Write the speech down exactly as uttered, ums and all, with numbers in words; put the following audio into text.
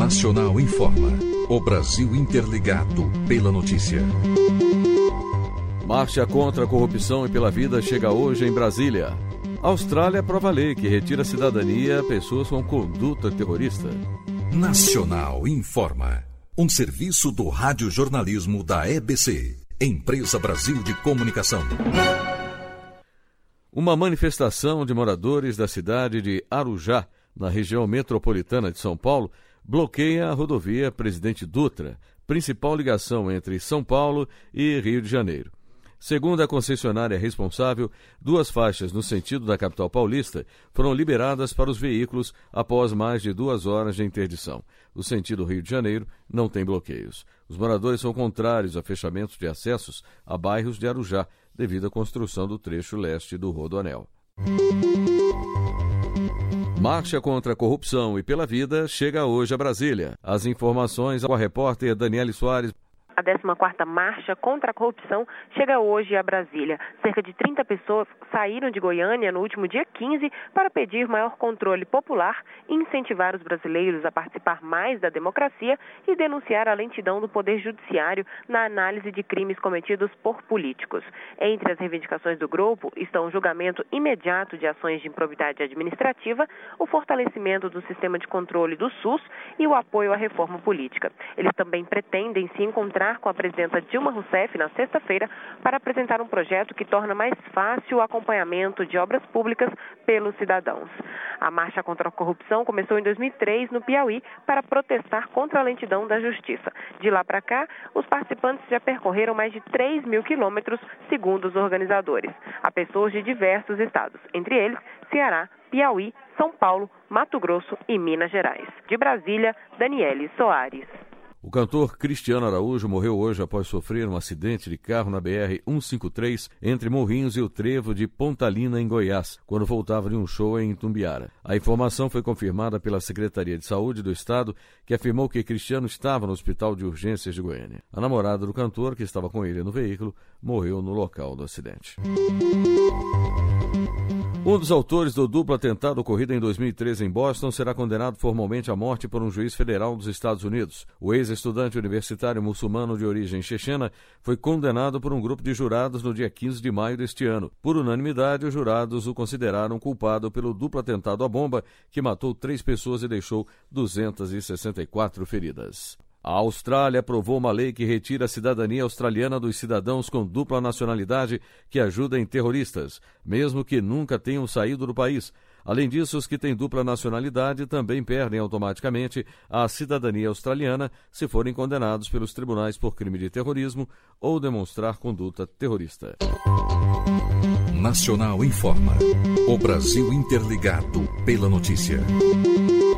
Nacional informa. O Brasil interligado pela notícia. Marcha contra a corrupção e pela vida chega hoje em Brasília. A Austrália aprova a lei que retira a cidadania a pessoas com conduta terrorista. Nacional informa. Um serviço do radiojornalismo da E B C, Empresa Brasil de Comunicação. Uma manifestação de moradores da cidade de Arujá, na região metropolitana de São Paulo, bloqueia a rodovia Presidente Dutra, principal ligação entre São Paulo e Rio de Janeiro. Segundo a concessionária responsável, duas faixas no sentido da capital paulista foram liberadas para os veículos após mais de duas horas de interdição. O sentido Rio de Janeiro não tem bloqueios. Os moradores são contrários a fechamentos de acessos a bairros de Arujá, devido à construção do trecho leste do Rodoanel. Marcha contra a corrupção e pela vida chega hoje a Brasília. As informações com a repórter Daniele Soares. A décima quarta Marcha contra a Corrupção chega hoje a Brasília. Cerca de trinta pessoas saíram de Goiânia no último dia quinze para pedir maior controle popular e incentivar os brasileiros a participar mais da democracia e denunciar a lentidão do Poder Judiciário na análise de crimes cometidos por políticos. Entre as reivindicações do grupo estão o julgamento imediato de ações de improbidade administrativa, o fortalecimento do sistema de controle do SUS e o apoio à reforma política. Eles também pretendem se encontrar com a presidenta Dilma Rousseff na sexta-feira para apresentar um projeto que torna mais fácil o acompanhamento de obras públicas pelos cidadãos. A marcha contra a corrupção começou em dois mil e três no Piauí para protestar contra a lentidão da justiça. De lá para cá, os participantes já percorreram mais de três mil quilômetros, segundo os organizadores. Há pessoas de diversos estados, entre eles Ceará, Piauí, São Paulo, Mato Grosso e Minas Gerais. De Brasília, Daniele Soares. O cantor Cristiano Araújo morreu hoje após sofrer um acidente de carro na B R cento e cinquenta e três entre Morrinhos e o Trevo de Pontalina, em Goiás, quando voltava de um show em Itumbiara. A informação foi confirmada pela Secretaria de Saúde do Estado, que afirmou que Cristiano estava no Hospital de Urgências de Goiânia. A namorada do cantor, que estava com ele no veículo, morreu no local do acidente. Um dos autores do duplo atentado ocorrido em dois mil e treze em Boston será condenado formalmente à morte por um juiz federal dos Estados Unidos. O ex-estudante universitário muçulmano de origem chechena foi condenado por um grupo de jurados no dia quinze de maio deste ano. Por unanimidade, os jurados o consideraram culpado pelo duplo atentado à bomba que matou três pessoas e deixou duzentas e sessenta e quatro feridas. A Austrália aprovou uma lei que retira a cidadania australiana dos cidadãos com dupla nacionalidade que ajudem terroristas, mesmo que nunca tenham saído do país. Além disso, os que têm dupla nacionalidade também perdem automaticamente a cidadania australiana se forem condenados pelos tribunais por crime de terrorismo ou demonstrar conduta terrorista. Nacional informa. O Brasil interligado pela notícia.